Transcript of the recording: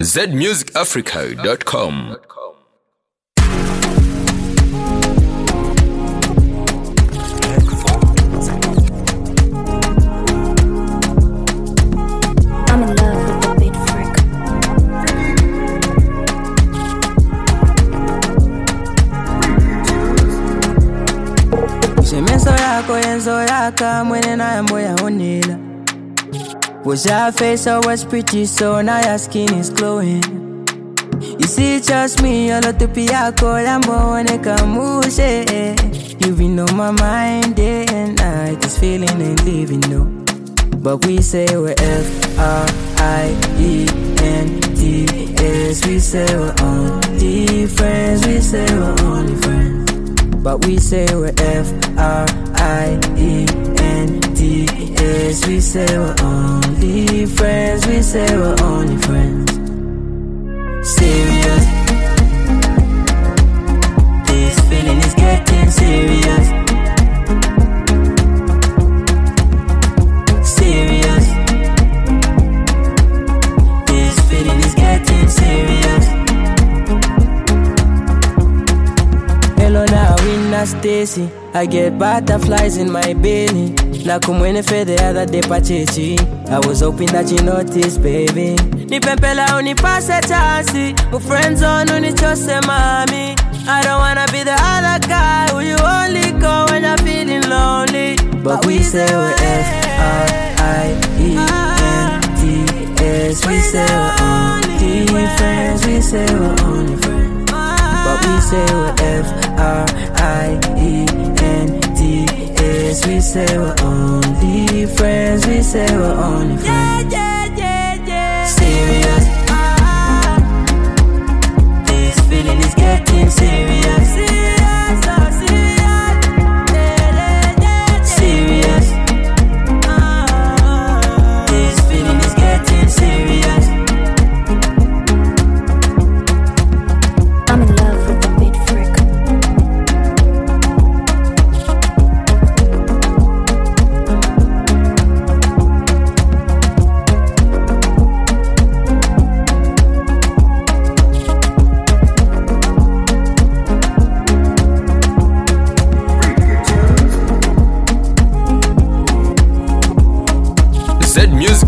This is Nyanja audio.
zmusicafrica.com. I'm in love with the beat freak. Shemeso yako yenzo yaka mwene na yambo ya honela. Was your face always pretty, so now your skin is glowing. You see, just me, all of the piyako, lambo wane kamushe. You been on my mind day and night, this feeling ain't leaving, no. But we say we're F-R-I-E-N-D-S. We say we're only friends, we say we're only friends. But we say we're F-R-I-E-N-D-S. We say we're only friends, we say we're only friends. Serious. This feeling is getting serious. Serious. This feeling is getting serious. Hello now, Winna Stacy. I get butterflies in my belly. Na kumwene fe the other day pachechi. I was hoping that you noticed, baby. Ni pempela unipase chansi. My friends on unichose mami. I don't wanna be the other guy who you only call when you're feeling lonely. But we say we're F-R-I-E-N-D-S. We say we're only friends, we say we're only friends. But we say we're F-R-I-E-N-D-S. We say we're only friends, we say we're only friends. Serious. This feeling is getting serious. Serious. This feeling is getting serious. I'm in love with the beat freak. zmusicafrica.com.